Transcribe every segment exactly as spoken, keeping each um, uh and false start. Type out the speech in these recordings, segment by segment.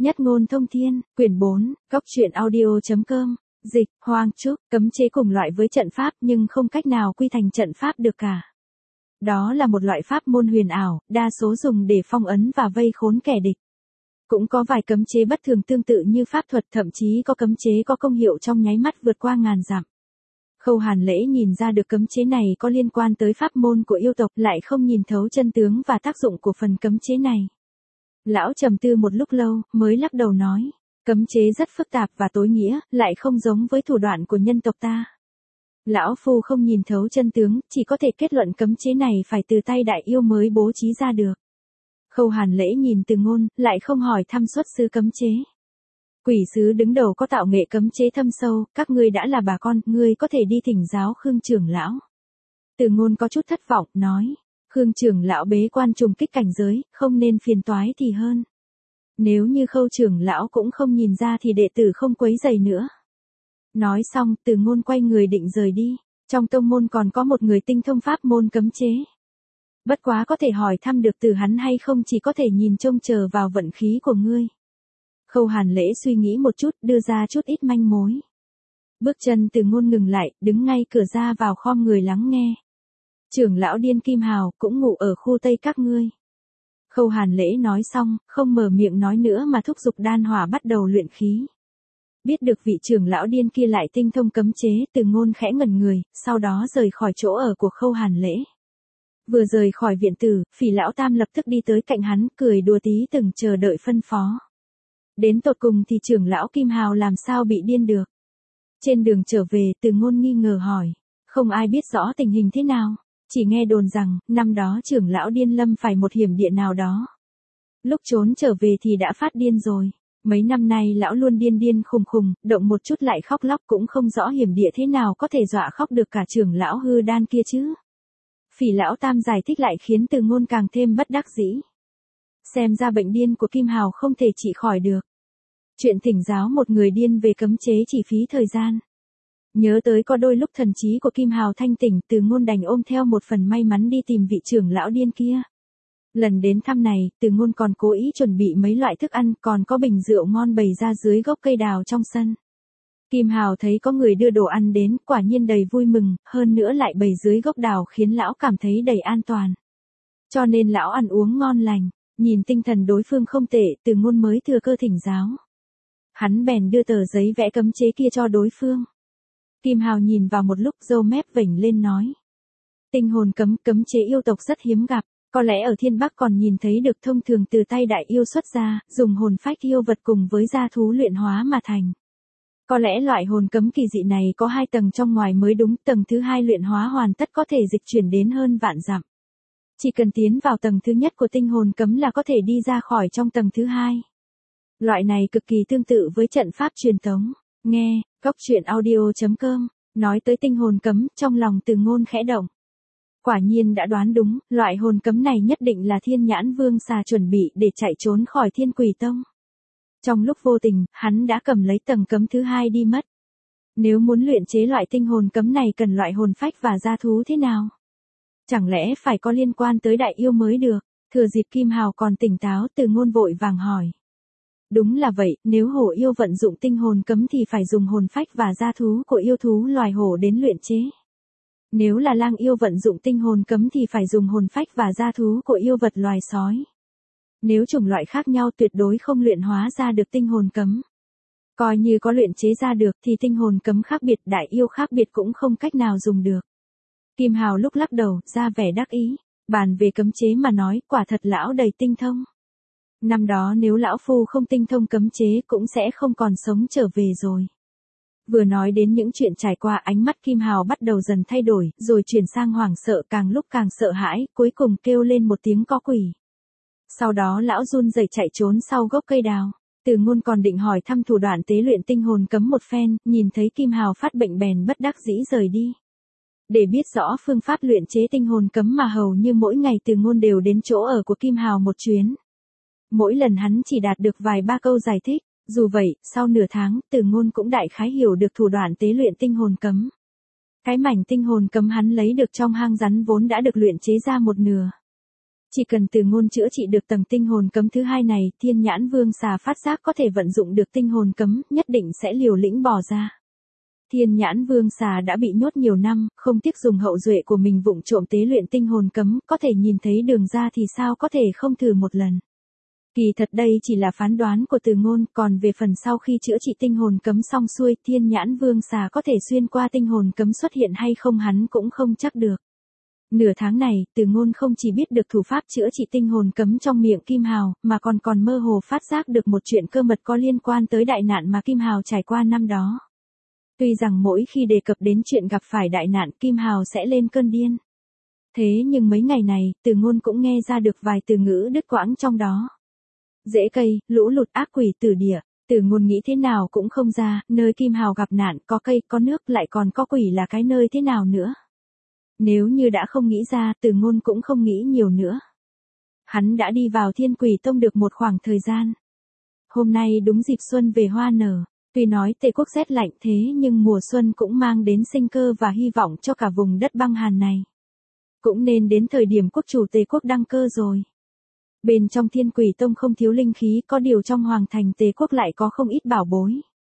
Nhất ngôn thông thiên, quyển bốn, góc truyện audio.com, dịch, Hoang Trúc, cấm chế cùng loại với trận pháp nhưng không cách nào quy thành trận pháp được cả. Đó là một loại pháp môn huyền ảo, đa số dùng để phong ấn và vây khốn kẻ địch. Cũng có vài cấm chế bất thường tương tự như pháp thuật, thậm chí có cấm chế có công hiệu trong nháy mắt vượt qua ngàn dặm. Khâu Hàn Lễ nhìn ra được cấm chế này có liên quan tới pháp môn của yêu tộc, lại không nhìn thấu chân tướng và tác dụng của phần cấm chế này. Lão trầm tư một lúc lâu, mới lắc đầu nói, cấm chế rất phức tạp và tối nghĩa, lại không giống với thủ đoạn của nhân tộc ta. Lão phu không nhìn thấu chân tướng, chỉ có thể kết luận cấm chế này phải từ tay đại yêu mới bố trí ra được. Khâu Hàn Lễ nhìn Từ Ngôn, lại không hỏi thăm xuất xứ cấm chế. Quỷ sứ đứng đầu có tạo nghệ cấm chế thâm sâu, các ngươi đã là bà con, ngươi có thể đi thỉnh giáo Khương trưởng lão. Từ Ngôn có chút thất vọng, nói, Khương trưởng lão bế quan trùng kích cảnh giới, không nên phiền toái thì hơn. Nếu như Khâu trưởng lão cũng không nhìn ra thì đệ tử không quấy rầy nữa. Nói xong, Từ Ngôn quay người định rời đi. Trong tông môn còn có một người tinh thông pháp môn cấm chế. Bất quá có thể hỏi thăm được từ hắn hay không, chỉ có thể nhìn trông chờ vào vận khí của ngươi. Khâu Hàn Lễ suy nghĩ một chút, đưa ra chút ít manh mối. Bước chân Từ Ngôn ngừng lại, đứng ngay cửa ra vào khom người lắng nghe. Trưởng lão Điên Kim Hào cũng ngủ ở khu Tây các ngươi. Khâu Hàn Lễ nói xong, không mở miệng nói nữa mà thúc giục đan hỏa bắt đầu luyện khí. Biết được vị trưởng lão điên kia lại tinh thông cấm chế, Từ Ngôn khẽ ngẩn người, sau đó rời khỏi chỗ ở của Khâu Hàn Lễ. Vừa rời khỏi viện tử, Phỉ lão tam lập tức đi tới cạnh hắn, cười đùa tí từng chờ đợi phân phó. Đến tột cùng thì trưởng lão Kim Hào làm sao bị điên được? Trên đường trở về, Từ Ngôn nghi ngờ hỏi, không ai biết rõ tình hình thế nào, chỉ nghe đồn rằng, năm đó trưởng lão điên lâm phải một hiểm địa nào đó. Lúc trốn trở về thì đã phát điên rồi. Mấy năm nay lão luôn điên điên khùng khùng, động một chút lại khóc lóc, cũng không rõ hiểm địa thế nào có thể dọa khóc được cả trưởng lão hư đan kia chứ. Phỉ lão tam giải thích lại khiến Từ Ngôn càng thêm bất đắc dĩ. Xem ra bệnh điên của Kim Hào không thể trị khỏi được. Chuyện thỉnh giáo một người điên về cấm chế chỉ phí thời gian. Nhớ tới có đôi lúc thần trí của Kim Hào thanh tỉnh, Từ Ngôn đành ôm theo một phần may mắn đi tìm vị trưởng lão điên kia. Lần đến thăm này, Từ Ngôn còn cố ý chuẩn bị mấy loại thức ăn, còn có bình rượu ngon bày ra dưới gốc cây đào trong sân. Kim Hào thấy có người đưa đồ ăn đến, quả nhiên đầy vui mừng, hơn nữa lại bày dưới gốc đào khiến lão cảm thấy đầy an toàn. Cho nên lão ăn uống ngon lành, nhìn tinh thần đối phương không tệ, Từ Ngôn mới thừa cơ thỉnh giáo. Hắn bèn đưa tờ giấy vẽ cấm chế kia cho đối phương. Kim Hào nhìn vào một lúc, râu mép vểnh lên nói. Tinh hồn cấm, cấm chế yêu tộc rất hiếm gặp. Có lẽ ở Thiên Bắc còn nhìn thấy được, thông thường từ tay đại yêu xuất ra, dùng hồn phách yêu vật cùng với gia thú luyện hóa mà thành. Có lẽ loại hồn cấm kỳ dị này có hai tầng trong ngoài mới đúng, tầng thứ hai luyện hóa hoàn tất có thể dịch chuyển đến hơn vạn dặm. Chỉ cần tiến vào tầng thứ nhất của tinh hồn cấm là có thể đi ra khỏi trong tầng thứ hai. Loại này cực kỳ tương tự với trận pháp truyền thống. Nghe, góc truyện audio.com, nói tới tinh hồn cấm, trong lòng Từ Ngôn khẽ động. Quả nhiên đã đoán đúng, loại hồn cấm này nhất định là Thiên Nhãn Vương Xà chuẩn bị để chạy trốn khỏi Thiên Quỷ Tông. Trong lúc vô tình, hắn đã cầm lấy tầng cấm thứ hai đi mất. Nếu muốn luyện chế loại tinh hồn cấm này cần loại hồn phách và gia thú thế nào? Chẳng lẽ phải có liên quan tới đại yêu mới được? Thừa dịp Kim Hào còn tỉnh táo, Từ Ngôn vội vàng hỏi. Đúng là vậy, nếu hổ yêu vận dụng tinh hồn cấm thì phải dùng hồn phách và gia thú của yêu thú loài hổ đến luyện chế. Nếu là lang yêu vận dụng tinh hồn cấm thì phải dùng hồn phách và gia thú của yêu vật loài sói. Nếu chủng loại khác nhau tuyệt đối không luyện hóa ra được tinh hồn cấm. Coi như có luyện chế ra được thì tinh hồn cấm khác biệt, đại yêu khác biệt cũng không cách nào dùng được. Kim Hào lúc lắc đầu, ra vẻ đắc ý. Bàn về cấm chế mà nói, quả thật lão đầy tinh thông. Năm đó nếu lão phu không tinh thông cấm chế cũng sẽ không còn sống trở về rồi. Vừa nói đến những chuyện trải qua, ánh mắt Kim Hào bắt đầu dần thay đổi, rồi chuyển sang hoảng sợ, càng lúc càng sợ hãi, cuối cùng kêu lên một tiếng có quỷ. Sau đó lão run rẩy chạy trốn sau gốc cây đào. Từ Ngôn còn định hỏi thăm thủ đoạn tế luyện tinh hồn cấm một phen, nhìn thấy Kim Hào phát bệnh bèn bất đắc dĩ rời đi. Để biết rõ phương pháp luyện chế tinh hồn cấm mà hầu như mỗi ngày Từ Ngôn đều đến chỗ ở của Kim Hào một chuyến. Mỗi lần hắn chỉ đạt được vài ba câu giải thích. Dù vậy, sau nửa tháng, Từ Ngôn cũng đại khái hiểu được thủ đoạn tế luyện tinh hồn cấm. Cái mảnh tinh hồn cấm hắn lấy được trong hang rắn vốn đã được luyện chế ra một nửa. Chỉ cần Từ Ngôn chữa trị được tầng tinh hồn cấm thứ hai này, Thiên Nhãn Vương xà phát giác có thể vận dụng được tinh hồn cấm, nhất định sẽ liều lĩnh bỏ ra. Thiên Nhãn Vương xà đã bị nhốt nhiều năm, không tiếc dùng hậu duệ của mình vụng trộm tế luyện tinh hồn cấm, có thể nhìn thấy đường ra thì sao có thể không thử một lần. Kỳ thật đây chỉ là phán đoán của Từ Ngôn, còn về phần sau khi chữa trị tinh hồn cấm xong xuôi, Thiên Nhãn Vương xà có thể xuyên qua tinh hồn cấm xuất hiện hay không hắn cũng không chắc được. Nửa tháng này, Từ Ngôn không chỉ biết được thủ pháp chữa trị tinh hồn cấm trong miệng Kim Hào, mà còn còn mơ hồ phát giác được một chuyện cơ mật có liên quan tới đại nạn mà Kim Hào trải qua năm đó. Tuy rằng mỗi khi đề cập đến chuyện gặp phải đại nạn, Kim Hào sẽ lên cơn điên. Thế nhưng mấy ngày này, Từ Ngôn cũng nghe ra được vài từ ngữ đứt quãng trong đó. Rễ cây, lũ lụt, ác quỷ tử địa. Từ Ngôn nghĩ thế nào cũng không ra, nơi Kim Hào gặp nạn, có cây, có nước, lại còn có quỷ là cái nơi thế nào nữa. Nếu như đã không nghĩ ra, Từ Ngôn cũng không nghĩ nhiều nữa. Hắn đã đi vào Thiên Quỷ Tông được một khoảng thời gian. Hôm nay đúng dịp xuân về hoa nở. Tuy nói Tề quốc rét lạnh thế nhưng mùa xuân cũng mang đến sinh cơ và hy vọng cho cả vùng đất băng hàn này. Cũng nên đến thời điểm quốc chủ Tề quốc đăng cơ rồi. Bên trong Thiên Quỷ Tông không thiếu linh khí, có điều trong hoàng thành Tề quốc lại có không ít bảo bối.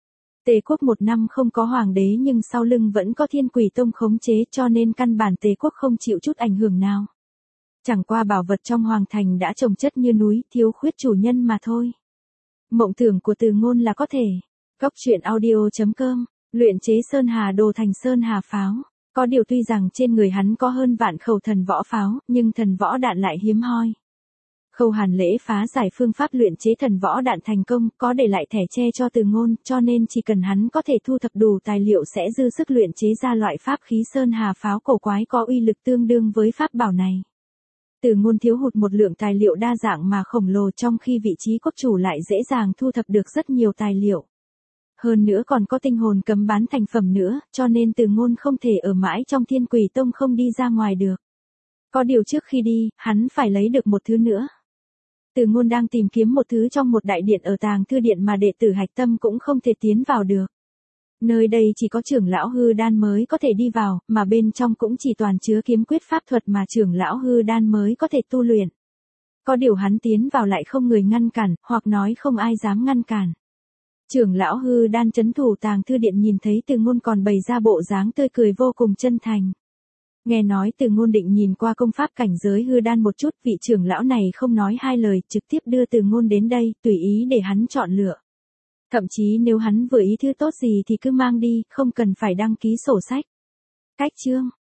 Tề quốc một năm không có hoàng đế nhưng sau lưng vẫn có Thiên Quỷ Tông khống chế, cho nên căn bản Tề quốc không chịu chút ảnh hưởng nào. Chẳng qua bảo vật trong hoàng thành đã chồng chất như núi, thiếu khuyết chủ nhân mà thôi. Mộng tưởng của Từ Ngôn là có thể. Cốc truyện audio chấm com, luyện chế Sơn Hà Đồ thành Sơn Hà pháo. Có điều tuy rằng trên người hắn có hơn vạn khẩu thần võ pháo, nhưng thần võ đạn lại hiếm hoi. Khâu Hàn Lễ phá giải phương pháp luyện chế thần võ đạn thành công, có để lại thẻ che cho Từ Ngôn, cho nên chỉ cần hắn có thể thu thập đủ tài liệu sẽ dư sức luyện chế ra loại pháp khí Sơn Hà pháo cổ quái có uy lực tương đương với pháp bảo này. Từ Ngôn thiếu hụt một lượng tài liệu đa dạng mà khổng lồ, trong khi vị trí quốc chủ lại dễ dàng thu thập được rất nhiều tài liệu. Hơn nữa còn có tinh hồn cấm bán thành phẩm nữa, cho nên Từ Ngôn không thể ở mãi trong Thiên Quỷ Tông không đi ra ngoài được. Có điều trước khi đi, hắn phải lấy được một thứ nữa. Từ Ngôn đang tìm kiếm một thứ trong một đại điện ở Tàng Thư Điện mà đệ tử Hạch Tâm cũng không thể tiến vào được. Nơi đây chỉ có trưởng lão Hư Đan mới có thể đi vào, mà bên trong cũng chỉ toàn chứa kiếm quyết pháp thuật mà trưởng lão Hư Đan mới có thể tu luyện. Có điều hắn tiến vào lại không người ngăn cản, hoặc nói không ai dám ngăn cản. Trưởng lão Hư Đan trấn thủ Tàng Thư Điện nhìn thấy Từ Ngôn còn bày ra bộ dáng tươi cười vô cùng chân thành. Nghe nói Từ Ngôn định nhìn qua công pháp cảnh giới Hư Đan một chút, vị trưởng lão này không nói hai lời, trực tiếp đưa Từ Ngôn đến đây, tùy ý để hắn chọn lựa. Thậm chí nếu hắn vừa ý thứ tốt gì thì cứ mang đi, không cần phải đăng ký sổ sách. Cách chương